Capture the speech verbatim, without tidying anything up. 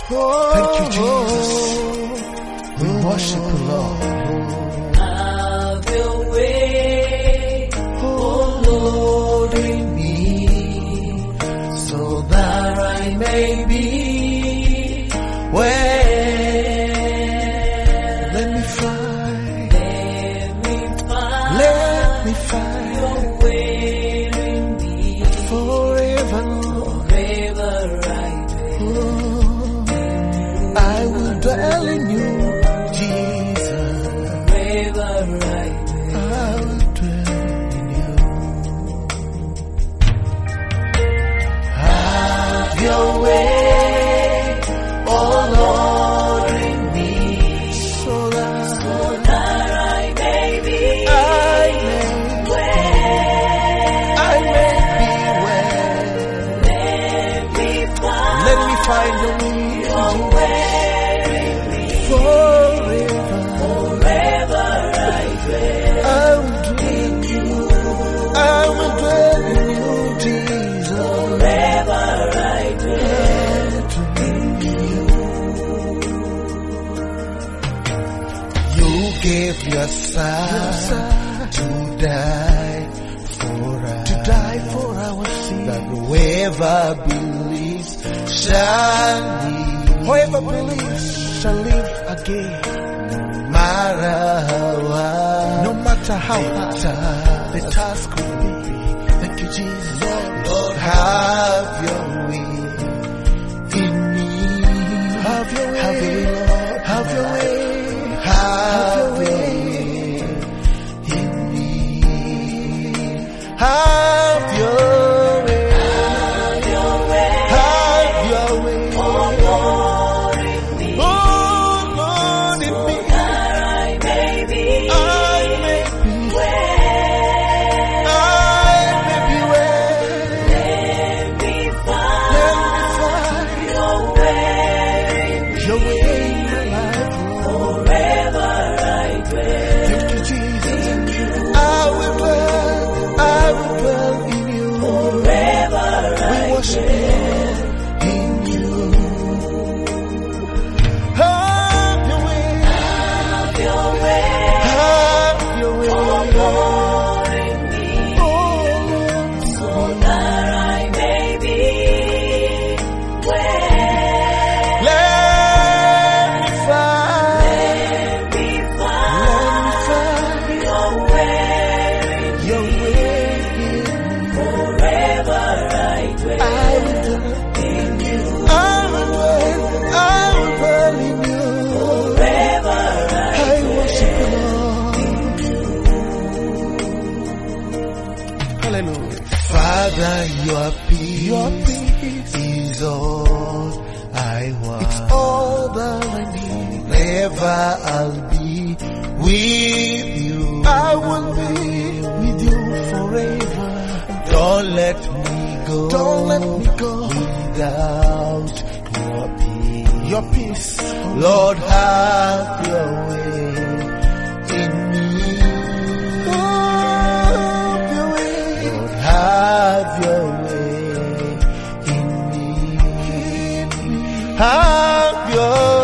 Thank you, Jesus. We worship you, Lord. Have your way, oh Lord, in me, so that I may be where. Let me find, Let me find, let me find your way in me, forever, forever right oh, I will dwell in you, Jesus. forever right. I will dwell in you. Have your way, oh Lord, in me, So that so that I may be I may, where. I may be well. Let me find, Let me find the your way way in me, forever. forever right there. I will dwell in you. I will dwell in you, Jesus. Forever right there. You gave your son to die for us, to die for our sin. That whoever believes shall live. Whoever believes shall live again. No matter how hard, no matter how hard the task will be. Thank you, Jesus. Lord, have your way in me. Have your way, have your way, Lord. Have your way. Have your way in me. Have your way. Have your way, Have your way. oh Lord, in me, Oh, Lord, in me. that I may be I may be, where. I may be well. Let me find Let me find your way in me, your way in my life, Lord. forever right there. Thank you, Jesus. I will dwell, I will dwell in you. Forever We right worship there. you in you. Have your way, Have your way, have your way. oh Lord, in me, Oh, Lord, so that I may be where. let me find, Let me let me find find your way in your me, way in me. forever right I there. will dwell, In you, I will dwell, I will dwell in you. forever right I worship you, Lord. Hallelujah. Father, your peace, your peace is all I want. It's all that I need. Never I'll be with you. I will be with you forever. Don't let me go. Don't let me go without your peace. Your peace, Lord, have your way in me. Have your way, Lord, have your way in me. Have your